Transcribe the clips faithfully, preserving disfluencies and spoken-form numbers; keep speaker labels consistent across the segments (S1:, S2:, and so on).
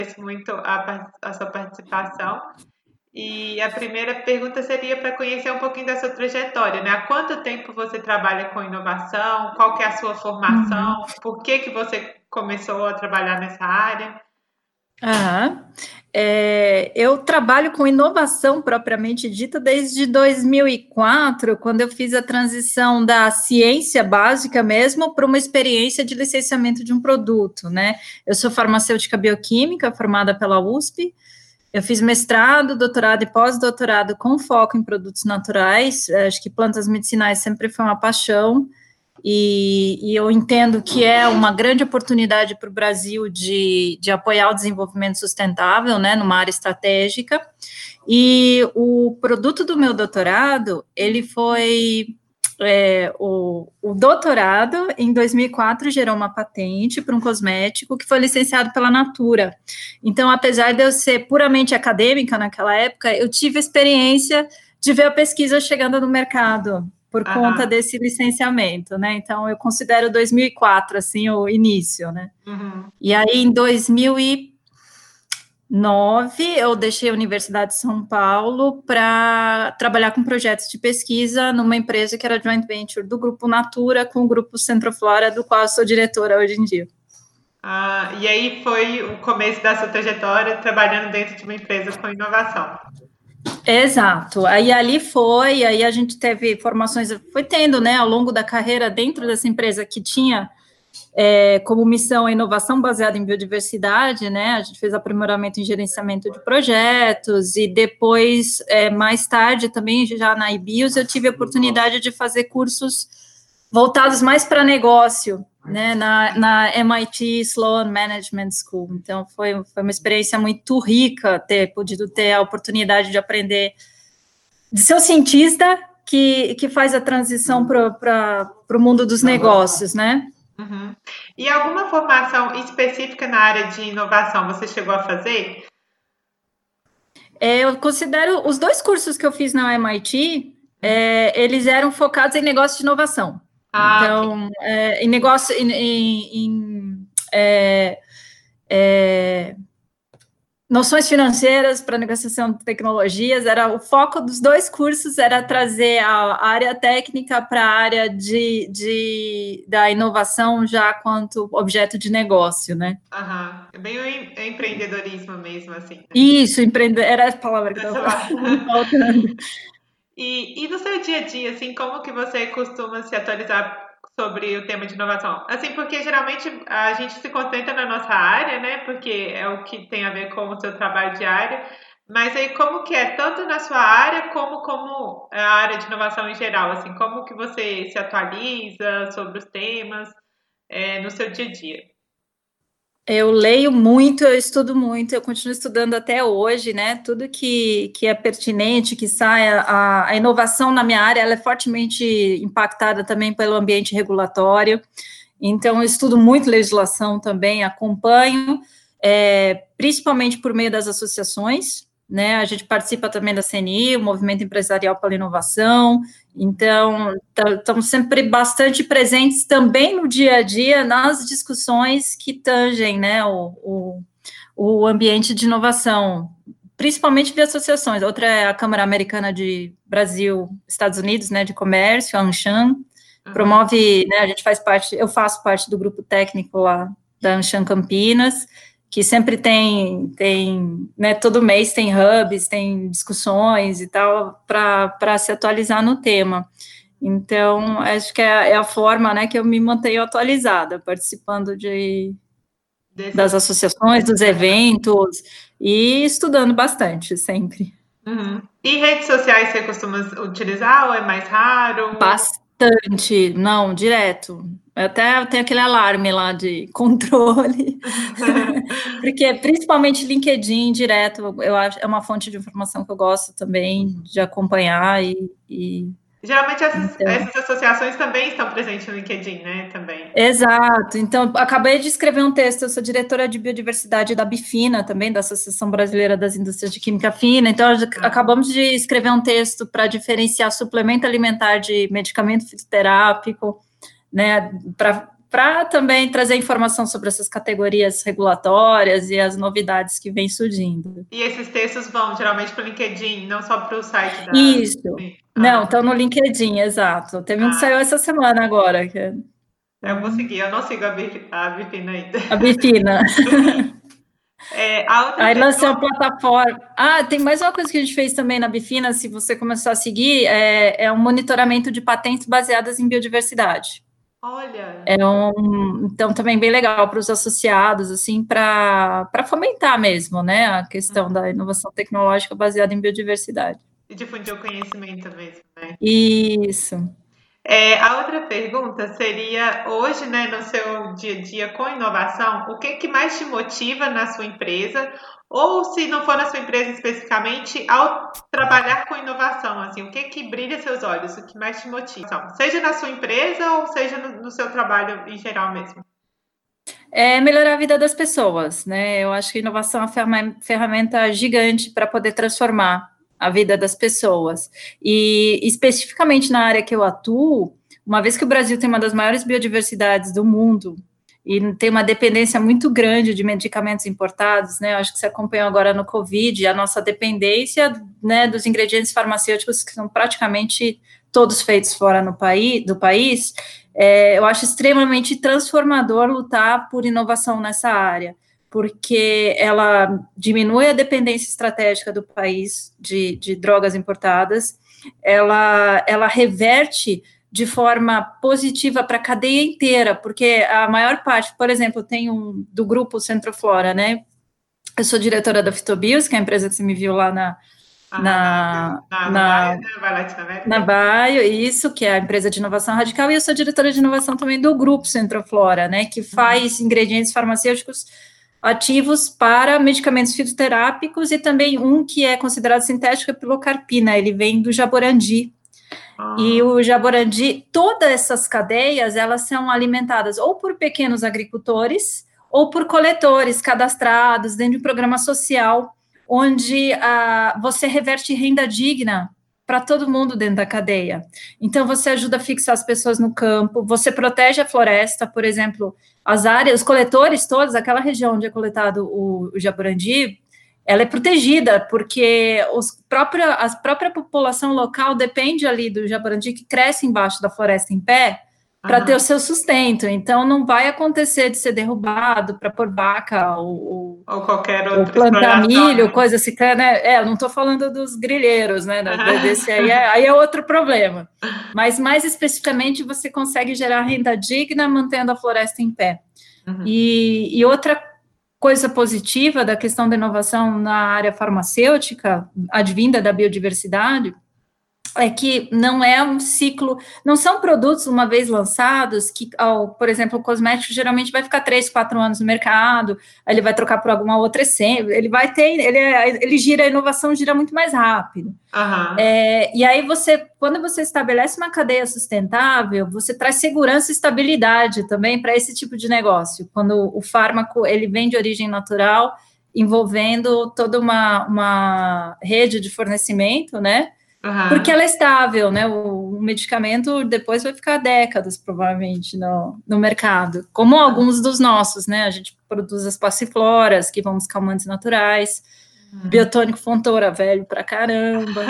S1: muito a, a sua participação. E a primeira pergunta seria para conhecer um pouquinho da sua trajetória, né? Há quanto tempo você trabalha com inovação? Qual que é a sua formação?
S2: Uhum.
S1: Por que que você começou a trabalhar nessa área?
S2: Aham. É, eu trabalho com inovação propriamente dita desde dois mil e quatro, quando eu fiz a transição da ciência básica mesmo para uma experiência de licenciamento de um produto, né? Eu sou farmacêutica bioquímica, formada pela U S P. Eu fiz mestrado, doutorado e pós-doutorado com foco em produtos naturais. Acho que plantas medicinais sempre foi uma paixão. E, e eu entendo que é uma grande oportunidade para o Brasil de, de apoiar o desenvolvimento sustentável, né, numa área estratégica. E o produto do meu doutorado, ele foi, é, o, o doutorado, em dois mil e quatro, gerou uma patente para um cosmético que foi licenciado pela Natura. Então, apesar de eu ser puramente acadêmica naquela época, eu tive a experiência de ver a pesquisa chegando no mercado, por conta
S1: Aham.
S2: desse licenciamento, né? Então, eu considero dois mil e quatro, assim, o início, né?
S1: Uhum.
S2: E aí, em dois mil e nove, eu deixei a Universidade de São Paulo para trabalhar com projetos de pesquisa numa empresa que era joint venture do Grupo Natura com o Grupo Centroflora, do qual eu sou diretora hoje em dia.
S1: Ah, e aí foi o começo da sua trajetória trabalhando dentro de uma empresa com inovação.
S2: Exato, aí ali foi, aí a gente teve formações, foi tendo, né, ao longo da carreira dentro dessa empresa que tinha é, como missão a inovação baseada em biodiversidade, né, a gente fez aprimoramento em gerenciamento de projetos, e depois, é, mais tarde, também já na I B I O S, eu tive a oportunidade de fazer cursos voltados mais para negócio, né, na, na M I T Sloan Management School. Então, foi, foi uma experiência muito rica ter podido ter a oportunidade de aprender, de ser um cientista que, que faz a transição para o mundo dos negócios, né?
S1: Uhum. E alguma formação específica na área de inovação você chegou a fazer?
S2: É, eu considero os dois cursos que eu fiz na M I T, é, eles eram focados em negócio de inovação.
S1: Ah, ok.
S2: Então, é, em negócio, em, em, em é, é, noções financeiras para negociação de tecnologias, era o foco dos dois cursos era trazer a área técnica para a área de, de, da inovação já quanto objeto de negócio, né?
S1: Aham. É bem o em- é empreendedorismo mesmo, assim, né?
S2: Isso, empreender, era a palavra que estava faltando.
S1: E, e no seu dia a dia, assim, como que você costuma se atualizar sobre o tema de inovação? Assim, porque geralmente a gente se concentra na nossa área, né? Porque é o que tem a ver com o seu trabalho diário. Mas aí como que é, tanto na sua área como como a área de inovação em geral, assim, como que você se atualiza sobre os temas, é, no seu dia a dia?
S2: Eu leio muito, eu estudo muito, eu continuo estudando até hoje, né? Tudo que, que é pertinente, que sai, a, a inovação na minha área, ela é fortemente impactada também pelo ambiente regulatório. Então, eu estudo muito legislação também, acompanho, é, principalmente por meio das associações, né? A gente participa também da C N I, o Movimento Empresarial pela Inovação. Então, estamos sempre bastante presentes também no dia a dia, nas discussões que tangem, né, o, o, o ambiente de inovação, principalmente de associações. Outra é a Câmara Americana de Brasil, Estados Unidos, né, de Comércio, a ANCHAM,
S1: Uhum.
S2: promove, né, a gente faz parte, eu faço parte do grupo técnico lá da ANCHAM Campinas, que sempre tem, tem, né, todo mês tem hubs, tem discussões e tal, para se atualizar no tema. Então, acho que é, é a forma, né, que eu me mantenho atualizada, participando de, das
S1: Dessas.
S2: associações, dos eventos, e estudando bastante, sempre.
S1: Uhum. E redes sociais você costuma utilizar ou é mais raro?
S2: Bastante, não, direto. Até tem aquele alarme lá de controle, porque principalmente LinkedIn direto, eu acho, é uma fonte de informação que eu gosto também de acompanhar e, e
S1: Geralmente essas,
S2: então,
S1: essas associações também estão presentes no LinkedIn, né? Também.
S2: exato. Então, acabei de escrever um texto, eu sou diretora de biodiversidade da Bifina, também da Associação Brasileira das Indústrias de Química Fina, então
S1: Ah,
S2: acabamos de escrever um texto para diferenciar suplemento alimentar de medicamento fitoterápico, né, para para também trazer informação sobre essas categorias regulatórias e as novidades que vêm surgindo.
S1: E esses textos vão geralmente para o LinkedIn, não só para o site da...
S2: Isso.
S1: Ah.
S2: Não, estão no LinkedIn, exato. Teve um que
S1: Ah.
S2: saiu essa semana agora. Que...
S1: Eu vou seguir, eu não sigo a Bifina ainda.
S2: A Bifina.
S1: É, a outra
S2: Aí lançou uma plataforma. Ah, tem mais uma coisa que a gente fez também na Bifina, se você começar a seguir, é, é um monitoramento de patentes baseadas em biodiversidade.
S1: Olha!
S2: É um, então, também bem legal para os associados, assim, para fomentar mesmo, né, a questão uhum. da inovação tecnológica baseada em biodiversidade.
S1: E difundir o conhecimento mesmo, né?
S2: Isso.
S1: É, a outra pergunta seria, hoje, né, no seu dia a dia com inovação, o que, que mais te motiva na sua empresa? Ou, se não for na sua empresa especificamente, ao trabalhar com inovação, assim, o que que brilha seus olhos? O que mais te motiva? Seja na sua empresa ou seja no, no seu trabalho em geral mesmo?
S2: É melhorar a vida das pessoas, né? Eu acho que inovação é uma ferramenta gigante para poder transformar a vida das pessoas. E, especificamente na área que eu atuo, uma vez que o Brasil tem uma das maiores biodiversidades do mundo e tem uma dependência muito grande de medicamentos importados, né? Eu acho que você acompanhou agora no Covid, a nossa dependência, né, dos ingredientes farmacêuticos que são praticamente todos feitos fora no país, do país, é, eu acho extremamente transformador lutar por inovação nessa área, porque ela diminui a dependência estratégica do país de, de drogas importadas, ela, ela reverte de forma positiva para a cadeia inteira, porque a maior parte, por exemplo, tem um do grupo Centroflora, né? Eu sou diretora da Fitobios, que é a empresa que você me viu lá na
S1: ah,
S2: na,
S1: na,
S2: na,
S1: na,
S2: na Baio, isso, que é a empresa de inovação radical, e eu sou diretora de inovação também do grupo Centroflora, né, que faz uhum. ingredientes farmacêuticos ativos para medicamentos fitoterápicos e também um que é considerado sintético, é pilocarpina, ele vem do jaborandi. Ah. E o jaborandi, todas essas cadeias, elas são alimentadas ou por pequenos agricultores ou por coletores cadastrados dentro de um programa social, onde ah, você reverte renda digna para todo mundo dentro da cadeia. Então, você ajuda a fixar as pessoas no campo, você protege a floresta, por exemplo, as áreas, os coletores todos, aquela região onde é coletado o, o jaborandi, ela é protegida, porque os própria, a própria população local depende ali do jaborandi que cresce embaixo da floresta em pé, para ter o seu sustento, então não vai acontecer de ser derrubado para pôr vaca ou,
S1: ou qualquer outra
S2: ou plantar milho, coisa assim, né? É, eu não estou falando dos grileiros, né? Desse aí é, aí é outro problema. Mas mais especificamente você consegue gerar renda digna mantendo a floresta em pé. Uhum. E, e outra coisa positiva da questão da inovação na área farmacêutica, advinda da biodiversidade, é que não é um ciclo, não são produtos uma vez lançados, que, oh, por exemplo, o cosmético geralmente vai ficar três, quatro anos no mercado, aí ele vai trocar por alguma outra essência, ele vai ter, ele, ele gira, a inovação gira muito mais rápido.
S1: Uhum.
S2: É, e aí você, quando você estabelece uma cadeia sustentável, você traz segurança e estabilidade também para esse tipo de negócio, quando o fármaco, ele vem de origem natural, envolvendo toda uma, uma rede de fornecimento, né? Uhum. Porque ela é estável, né? O, o medicamento depois vai ficar décadas, provavelmente, no, no mercado. Como alguns dos nossos, né? A gente produz as passifloras, que vão os calmantes naturais, uhum. Biotônico Fontoura, velho pra caramba.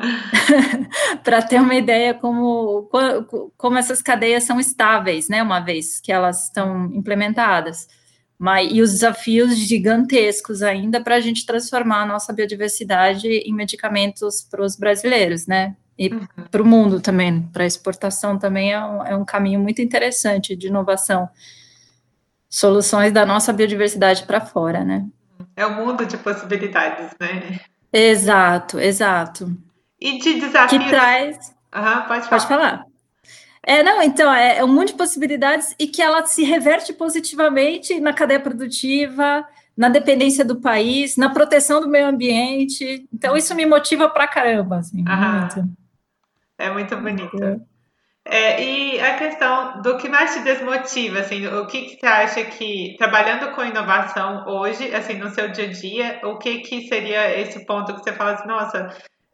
S2: Para ter uma ideia como, como essas cadeias são estáveis, né? Uma vez que elas estão implementadas. Mas, e os desafios gigantescos ainda para a gente transformar a nossa biodiversidade em medicamentos para os brasileiros, né? E uhum. para o mundo também, para a exportação também é um, é um caminho muito interessante de inovação. Soluções da nossa biodiversidade para fora, né?
S1: É um mundo de possibilidades, né?
S2: Exato, exato.
S1: E de desafios...
S2: Que traz...
S1: Uhum, pode falar.
S2: Pode falar. É, não, então, é, é um monte de possibilidades e que ela se reverte positivamente na cadeia produtiva, na dependência do país, na proteção do meio ambiente. Então, isso me motiva pra caramba, assim, muito.
S1: É muito bonito. É, e a questão do que mais te desmotiva, assim, o que, que você acha que, trabalhando com inovação hoje, assim, no seu dia a dia, o que que seria esse ponto que você fala assim, nossa...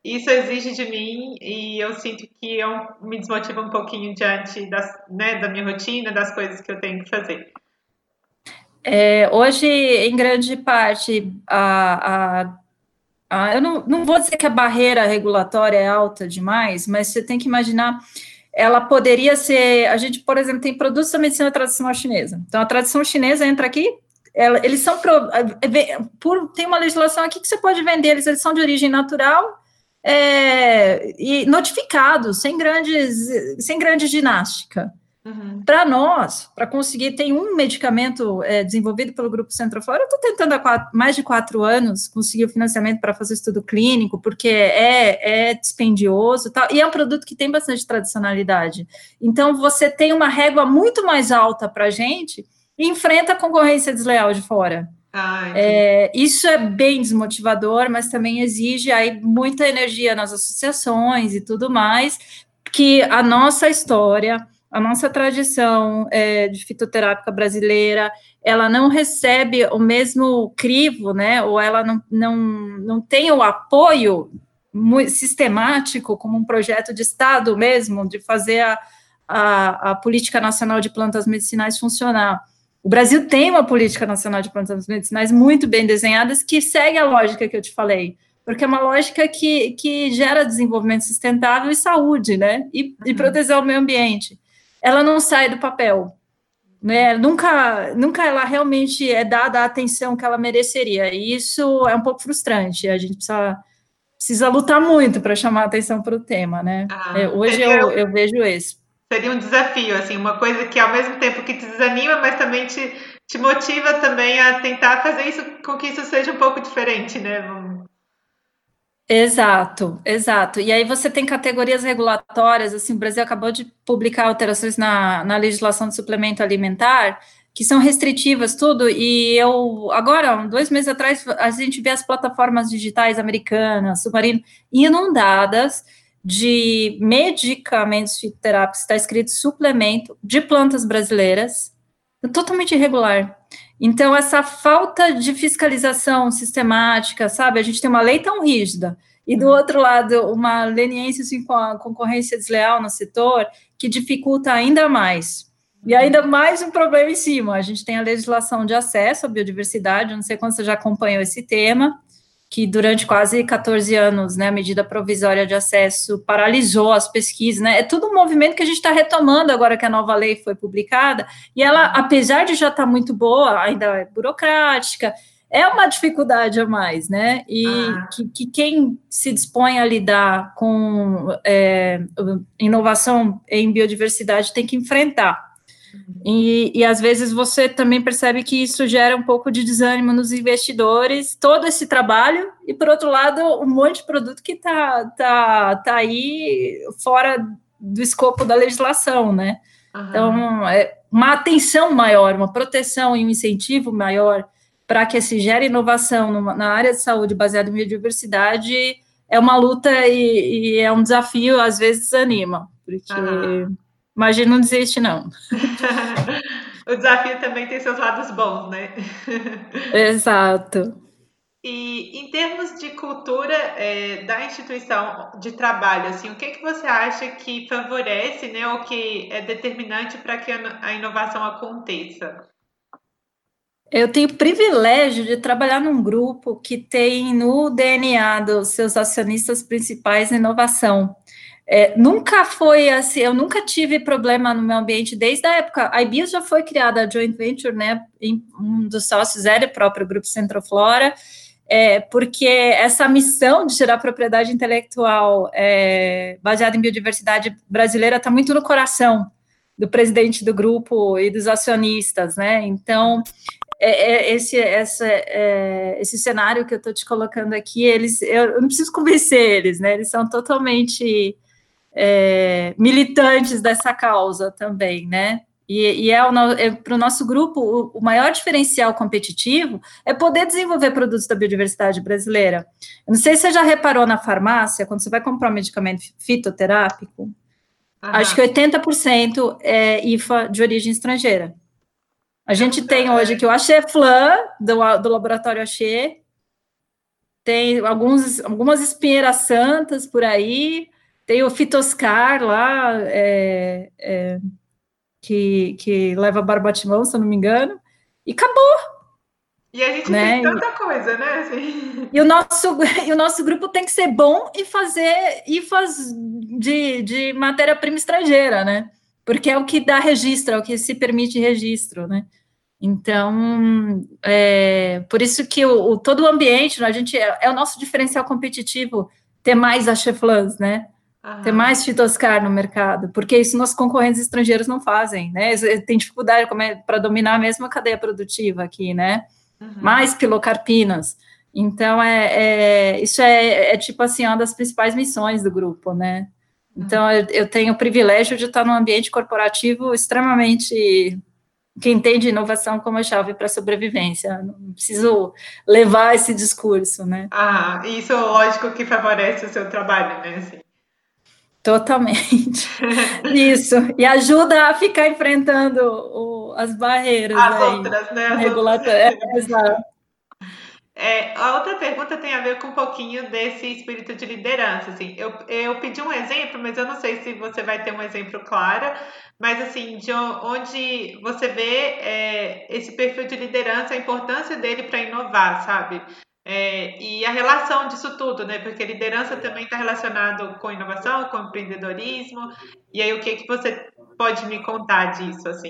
S1: isso exige de mim e eu sinto que eu me desmotiva um pouquinho diante das, né, da minha rotina, das coisas que eu tenho que fazer.
S2: É, hoje, em grande parte, a, a, a, eu não, não vou dizer que a barreira regulatória é alta demais, mas você tem que imaginar, ela poderia ser, a gente, por exemplo, tem produtos da medicina tradicional chinesa, então a tradição chinesa entra aqui, ela, eles são, pro, por, tem uma legislação aqui que você pode vender, eles, eles são de origem natural, é, e notificados, sem grandes, sem grande ginástica. Uhum. Para nós, para conseguir, tem um medicamento é, desenvolvido pelo Grupo Centroflora, eu estou tentando há quatro, mais de quatro anos conseguir o financiamento para fazer estudo clínico, porque é, é dispendioso, tal, e é um produto que tem bastante tradicionalidade. Então, você tem uma régua muito mais alta para a gente e enfrenta a concorrência desleal de fora. Ah, é, isso é bem desmotivador, mas também exige aí muita energia nas associações e tudo mais, que a nossa história, a nossa tradição é, de fitoterápica brasileira, ela não recebe o mesmo crivo, né, ou ela não, não, não tem o apoio muito sistemático, como um projeto de Estado mesmo, de fazer a, a, a política nacional de plantas medicinais funcionar. O Brasil tem uma política nacional de plantas medicinais muito bem desenhadas, que segue a lógica que eu te falei, porque é uma lógica que, que gera desenvolvimento sustentável e saúde, né, e, e proteger o meio ambiente. Ela não sai do papel, né, nunca, nunca ela realmente é dada a atenção que ela mereceria, e isso é um pouco frustrante, a gente precisa, precisa lutar muito para chamar a atenção para o tema, né, ah, é, hoje eu, eu vejo isso.
S1: Seria um desafio, assim, uma coisa que ao mesmo tempo que te desanima, mas também te, te motiva também a tentar fazer isso, com que isso seja um pouco diferente, né?
S2: Exato, exato. E aí você tem categorias regulatórias, assim, o Brasil acabou de publicar alterações na, na legislação de suplemento alimentar, que são restritivas, tudo, e eu, agora, dois meses atrás, a gente vê as plataformas digitais americanas, Submarino, inundadas de medicamentos fitoterápicos, está escrito suplemento de plantas brasileiras, totalmente irregular. Então, essa falta de fiscalização sistemática, sabe, a gente tem uma lei tão rígida, e do outro lado, uma leniência assim, com a concorrência desleal no setor, que dificulta ainda mais. E ainda mais um problema em cima, a gente tem a legislação de acesso à biodiversidade, eu não sei quando você já acompanhou esse tema, que durante quase quatorze anos, né, a medida provisória de acesso paralisou as pesquisas, né, é tudo um movimento que a gente está retomando agora que a nova lei foi publicada, e ela, apesar de já estar tá muito boa, ainda é burocrática, é uma dificuldade a mais, né, e ah. que, que quem se dispõe a lidar com é, inovação em biodiversidade tem que enfrentar. E, e às vezes você também percebe que isso gera um pouco de desânimo nos investidores, todo esse trabalho, e por outro lado, um monte de produto que está tá, tá aí fora do escopo da legislação, né? Uhum. Então, é uma atenção maior, uma proteção e um incentivo maior para que se gere inovação numa, na área de saúde baseada em biodiversidade é uma luta e, e é um desafio, às vezes desanima, porque... Uhum. Imagina, não desiste, não.
S1: O desafio também tem seus lados bons, né?
S2: Exato.
S1: E em termos de cultura é, da instituição de trabalho, assim, o que, que você acha que favorece, né, ou que é determinante para que a inovação aconteça?
S2: Eu tenho o privilégio de trabalhar num grupo que tem no D N A dos seus acionistas principais inovação. É, nunca foi assim, eu nunca tive problema no meu ambiente desde a época. A IBIOS já foi criada, a joint venture, né? Em, um dos sócios era o próprio Grupo Centroflora, é, porque essa missão de gerar propriedade intelectual é, baseada em biodiversidade brasileira está muito no coração do presidente do grupo e dos acionistas, né? Então, é, é, esse, essa, é, esse cenário que eu estou te colocando aqui, eles, eu, eu não preciso convencer eles, né? Eles são totalmente É, militantes dessa causa também, né? E, e é, é para o nosso grupo, o, o maior diferencial competitivo é poder desenvolver produtos da biodiversidade brasileira. Eu não sei se você já reparou na farmácia, quando você vai comprar um medicamento fitoterápico, uhum. acho que oitenta por cento é I F A de origem estrangeira. A gente tem hoje que o Axeflan, do, do laboratório Axê, tem alguns, algumas espinheiras santas por aí, tem o Fitoscar lá, é, é, que, que leva barbatimão, se eu não me engano, e acabou.
S1: E a gente
S2: Né?
S1: tem tanta coisa, né? Assim.
S2: E o nosso, e o nosso grupo tem que ser bom e fazer e faz de, de matéria-prima estrangeira, né? Porque é o que dá registro, é o que se permite registro, né? Então, é, por isso que o, o, todo o ambiente, a gente, é, é o nosso diferencial competitivo ter mais Acheflans, né? Uhum. Ter mais Fitoscar no mercado, porque isso nossos concorrentes estrangeiros não fazem, né? Tem dificuldade para dominar a mesma cadeia produtiva aqui, né? Uhum. Mais pilocarpinas. Então, é, é, isso é, é, tipo assim, uma das principais missões do grupo, né? Então, uhum. eu, eu tenho o privilégio de estar num ambiente corporativo extremamente... que entende inovação como a chave para a sobrevivência. Não preciso levar esse discurso, né?
S1: Ah, isso, lógico, que favorece o seu trabalho, né? Assim.
S2: Totalmente. Isso. E ajuda a ficar enfrentando o, as barreiras.
S1: As
S2: aí,
S1: outras, né? As
S2: regulatórias.
S1: outras.
S2: É, exato.
S1: É, a outra pergunta tem a ver com um pouquinho desse espírito de liderança, assim, eu, eu pedi um exemplo, mas eu não sei se você vai ter um exemplo claro, mas assim, de onde você vê é, esse perfil de liderança, a importância dele para inovar, sabe? É, e a relação disso tudo, né? Porque liderança também está relacionado com inovação, com empreendedorismo, e aí o que, que você pode me contar disso, assim?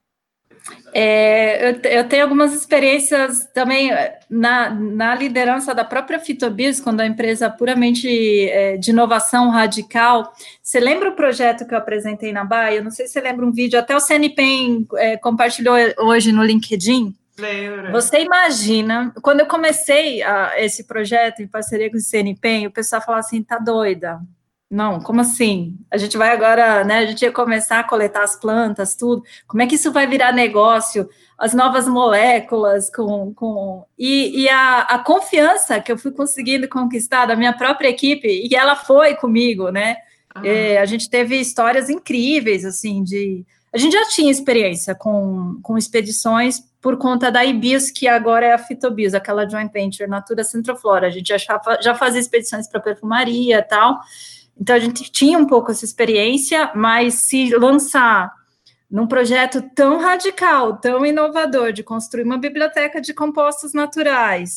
S2: É, eu, eu tenho algumas experiências também na, na liderança da própria Fitobios, quando a empresa puramente é, de inovação radical. Você lembra o projeto que eu apresentei na Baia? Eu não sei se você lembra um vídeo, até o C N P E M é, compartilhou hoje no LinkedIn.
S1: Lembra.
S2: Você imagina, quando eu comecei a, esse projeto em parceria com o C N P E M, o pessoal falava assim, tá doida. Não, como assim? A gente vai agora, né? A gente ia começar a coletar as plantas, tudo. Como é que isso vai virar negócio? As novas moléculas, com, com e, e a, a confiança que eu fui conseguindo conquistar da minha própria equipe, e ela foi comigo, né? Uhum. É, a gente teve histórias incríveis, assim, de... A gente já tinha experiência com, com expedições por conta da Ibios, que agora é a Fitobios, aquela joint venture, Natura Centroflora. A gente já, já fazia expedições para perfumaria e tal. Então, a gente tinha um pouco essa experiência, mas se lançar num projeto tão radical, tão inovador, de construir uma biblioteca de compostos naturais,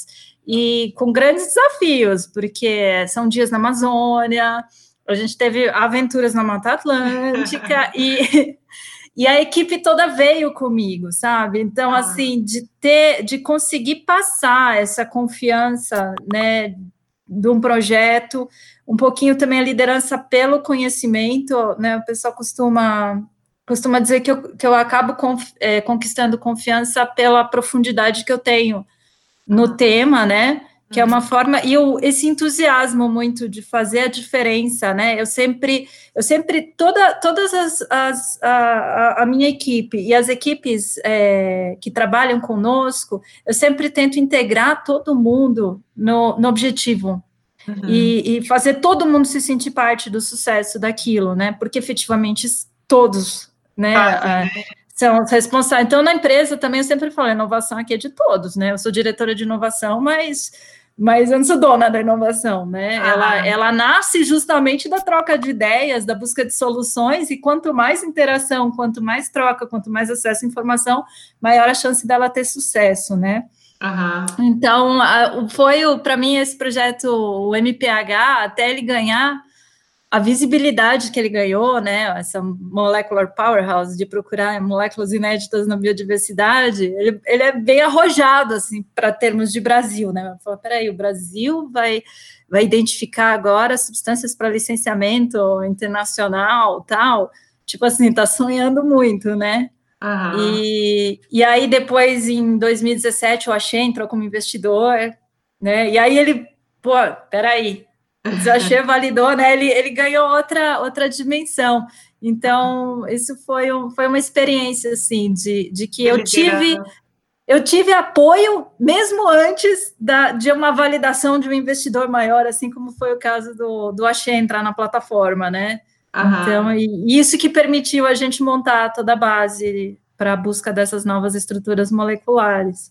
S2: e com grandes desafios, porque são dias na Amazônia, a gente teve aventuras na Mata Atlântica, e, e a equipe toda veio comigo, sabe? Então, assim, de ter, de conseguir passar essa confiança, né, de um projeto, um pouquinho também a liderança pelo conhecimento, né? O pessoal costuma, costuma dizer que eu, que eu acabo conf, é, conquistando confiança pela profundidade que eu tenho no uhum. tema, né? Que uhum. é uma forma, e eu, esse entusiasmo muito de fazer a diferença, né? Eu sempre, eu sempre, toda, todas as, as a, a minha equipe e as equipes é, que trabalham conosco, eu sempre tento integrar todo mundo no, no objetivo. Uhum. E, e fazer todo mundo se sentir parte do sucesso daquilo, né? Porque efetivamente todos, né, ah, né? são responsáveis. Então, na empresa também eu sempre falo, a inovação aqui é de todos, né? Eu sou diretora de inovação, mas, mas eu não sou dona da inovação, né? Ah. Ela, ela nasce justamente da troca de ideias, da busca de soluções, e quanto mais interação, quanto mais troca, quanto mais acesso à informação, maior a chance dela ter sucesso, né? Uhum. Então, foi para mim esse projeto, o M P H, até ele ganhar a visibilidade que ele ganhou, né, essa molecular powerhouse de procurar moléculas inéditas na biodiversidade, ele, ele é bem arrojado, assim, para termos de Brasil, né, falou, peraí, o Brasil vai, vai identificar agora substâncias para licenciamento internacional, tal, tipo assim, tá sonhando muito, né. Uhum. E, e aí depois, em dois mil e dezessete, o Axê entrou como investidor, né, e aí ele, pô, peraí, o Axê validou, né, ele, ele ganhou outra, outra dimensão, então isso foi, um, foi uma experiência, assim, de, de que eu tive, eu tive apoio, mesmo antes da, de uma validação de um investidor maior, assim como foi o caso do, do Axê entrar na plataforma, né. Uhum. Então, e isso que permitiu a gente montar toda a base para a busca dessas novas estruturas moleculares.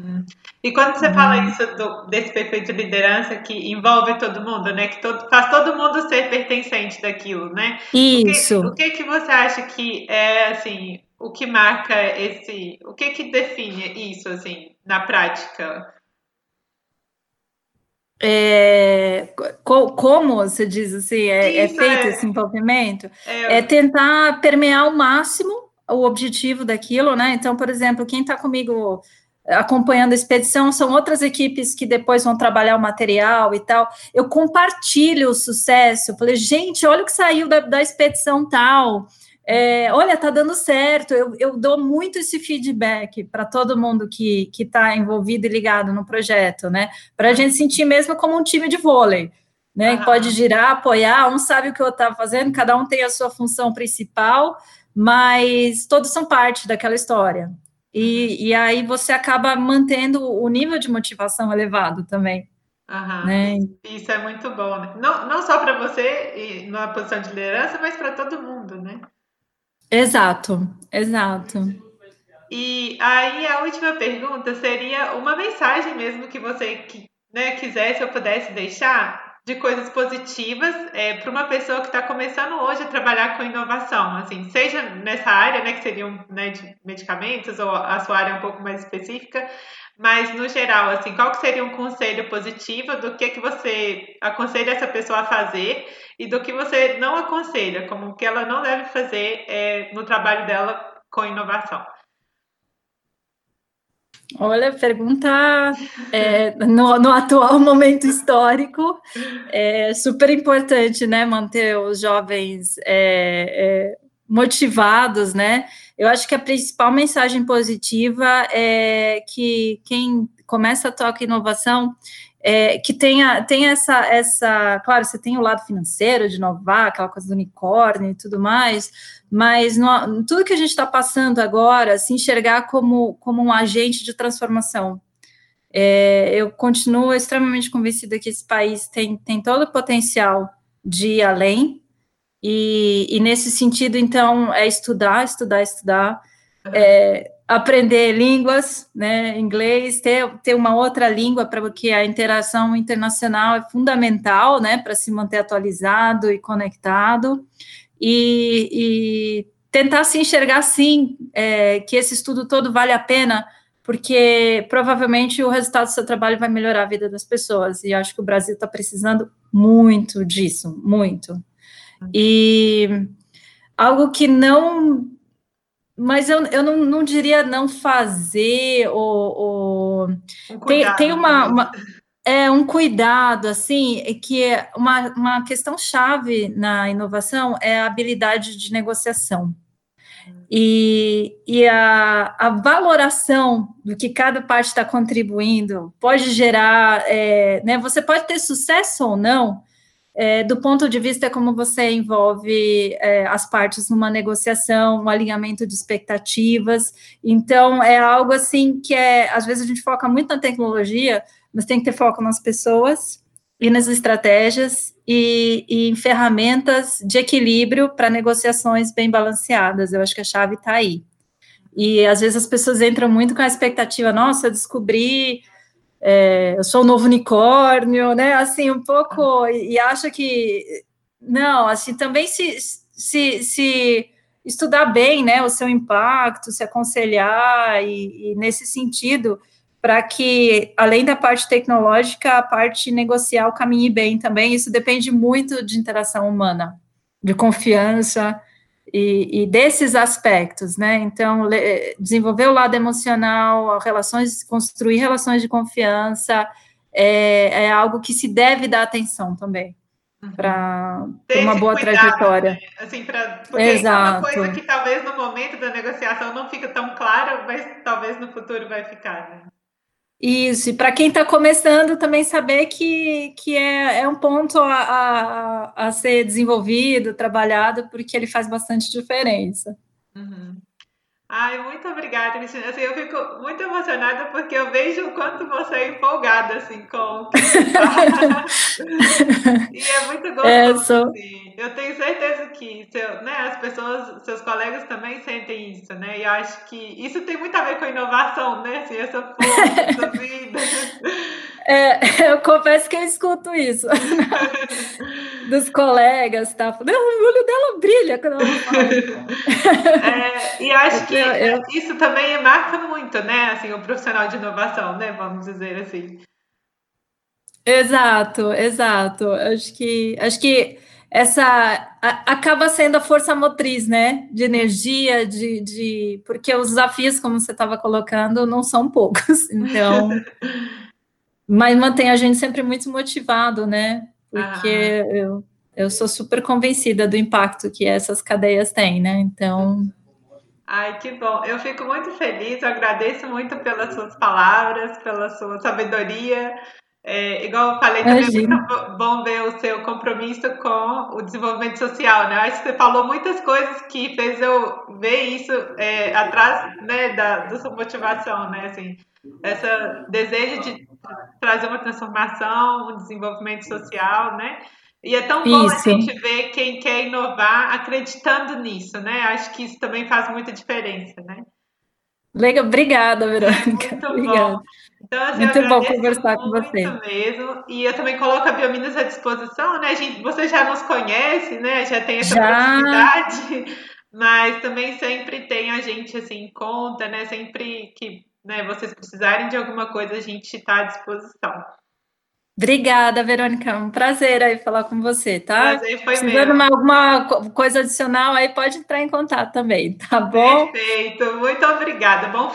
S1: Uhum. E quando você fala isso do, desse perfil de liderança que envolve todo mundo, né? Que todo, faz todo mundo ser pertencente daquilo, né? O que, o
S2: Isso.
S1: que que você acha que é assim, o que marca esse, o que que define isso assim na prática?
S2: É, co- como você diz assim, é, é
S1: Isso
S2: feito esse
S1: é,
S2: envolvimento? É
S1: é
S2: tentar permear ao máximo o objetivo daquilo, né? Então, por exemplo, quem está comigo acompanhando a expedição são outras equipes que depois vão trabalhar o material e tal. Eu compartilho o sucesso. Eu falei, gente, olha o que saiu da, da expedição tal. É, olha, tá dando certo. Eu, eu dou muito esse feedback para todo mundo que está envolvido e ligado no projeto, né? Para a gente sentir mesmo como um time de vôlei, né? Pode
S1: aham,
S2: girar, apoiar, um sabe o que o outro está fazendo, cada um tem a sua função principal, mas todos são parte daquela história.
S1: uhum,
S2: E, e aí você acaba mantendo o nível de motivação elevado também,
S1: aham.
S2: né?
S1: Isso, isso é muito bom, né? Não, não só para você e numa posição de liderança, mas para todo mundo, né?
S2: Exato, exato.
S1: E aí a última pergunta seria uma mensagem mesmo que você que, né, quisesse ou pudesse deixar de coisas positivas é, para uma pessoa que está começando hoje a trabalhar com inovação, assim, seja nessa área, né, que seriam né, de medicamentos ou a sua área um pouco mais específica, mas no geral, assim, qual que seria um conselho positivo do que que você aconselha essa pessoa a fazer e do que você não aconselha, como o que ela não deve fazer é, no trabalho dela com inovação?
S2: Olha, pergunta é, no, no atual momento histórico é super importante, né? Manter os jovens é, é, motivados, né? Eu acho que a principal mensagem positiva é que quem começa a tocar inovação é, que tenha, tenha essa, essa, claro, você tem o lado financeiro de inovar, aquela coisa do unicórnio e tudo mais, mas no, tudo que a gente está passando agora, se enxergar como, como um agente de transformação. É, eu continuo extremamente convencida que esse país tem, tem todo o potencial de ir além, e, e nesse sentido, então, é estudar, estudar, estudar, é, aprender línguas, né, inglês, ter, ter uma outra língua, para porque a interação internacional é fundamental, né, para se manter atualizado e conectado, e, e tentar se enxergar assim, é, que esse estudo todo vale a pena, porque provavelmente o resultado do seu trabalho vai melhorar a vida das pessoas, e acho que o Brasil está precisando muito disso, muito. E algo que não, mas eu, eu não, não diria não fazer, ou, ou
S1: Um
S2: tem, tem
S1: cuidado,
S2: uma,
S1: talvez.
S2: uma é um cuidado, assim, é que é uma, uma questão chave na inovação é a habilidade de negociação. E, e a, a valoração do que cada parte está contribuindo pode gerar, é, né, você pode ter sucesso ou não, é, do ponto de vista como você envolve é, as partes numa negociação, um alinhamento de expectativas. Então, é algo assim que é, às vezes a gente foca muito na tecnologia, mas tem que ter foco nas pessoas e nas estratégias e, e em ferramentas de equilíbrio para negociações bem balanceadas. Eu acho que a chave está aí. E às vezes as pessoas entram muito com a expectativa, nossa, eu descobri é, eu sou o novo unicórnio, né? Assim, um pouco, e, e acho que não, assim, também se, se, se estudar bem, né, o seu impacto, se aconselhar, e, e nesse sentido, para que, além da parte tecnológica, a parte negocial caminhe bem também. Isso depende muito de interação humana, de confiança, e, e desses aspectos, né? Então, le, desenvolver o lado emocional, relações, construir relações de confiança, é, é algo que se deve dar atenção também
S1: Uhum.
S2: para
S1: Ter
S2: uma
S1: esse
S2: boa
S1: cuidado,
S2: trajetória.
S1: né? Assim, pra, porque isso é uma coisa
S2: Exato.
S1: que talvez no momento da negociação não fica tão claro, mas talvez no futuro vai ficar, né?
S2: Isso, e para quem está começando também saber que, que é, é um ponto a, a, a ser desenvolvido, trabalhado, porque ele faz bastante diferença.
S1: Uhum. Ai, muito obrigada, Cristina. Assim, eu fico muito emocionada porque eu vejo o quanto você é empolgada assim, com o que E é muito
S2: É,
S1: gostoso,
S2: sou...
S1: assim. Eu tenho certeza que seu, né, as pessoas, seus colegas também sentem isso, né? E eu acho que isso tem muito a ver com inovação, né? Assim, essa força, essa vida.
S2: É, eu confesso que eu escuto isso dos colegas, tá? Falando, o olho dela brilha quando ela fala.
S1: É, e acho que
S2: Eu, eu,
S1: isso também marca muito, né? Assim, o profissional de inovação, né? Vamos dizer assim.
S2: exato, exato. Acho que, acho que essa a- acaba sendo a força motriz, né? De energia, de, de porque os desafios, como você estava colocando, não são poucos. Então, mas mantém a gente sempre muito motivado, né? Porque
S1: Ah,
S2: eu, eu sou super convencida do impacto que essas cadeias têm, né? Então,
S1: ai, que bom. Eu fico muito feliz, eu agradeço muito pelas suas palavras, pela sua sabedoria. É, igual eu falei, também é
S2: imagina.
S1: muito bo- bom ver o seu compromisso com o desenvolvimento social, né? Acho que você falou muitas coisas que fez eu ver isso é, atrás, né, da, da sua motivação, né? Assim, essa desejo de trazer uma transformação, um desenvolvimento social, né? E é tão bom a
S2: Isso.
S1: gente ver quem quer inovar acreditando nisso, né? Acho que isso também faz muita diferença, né?
S2: Legal, obrigada,
S1: É
S2: Verônica.
S1: muito bom.
S2: Obrigada.
S1: Então, assim, eu
S2: Muito bom
S1: agradeço
S2: conversar com
S1: muito
S2: você.
S1: mesmo. E eu também coloco a Biominas à disposição, né? A gente, você já nos conhece, né? Já tem essa
S2: Já,
S1: proximidade, mas também sempre tem a gente assim em conta, né? Sempre que, né, vocês precisarem de alguma coisa, a gente está à disposição.
S2: obrigada, Verônica. Um prazer aí falar com você, tá?
S1: Prazer foi
S2: Precisando
S1: meu.
S2: de alguma co- coisa adicional aí, pode entrar em contato também, tá bom?
S1: Perfeito. Muito obrigada. Bom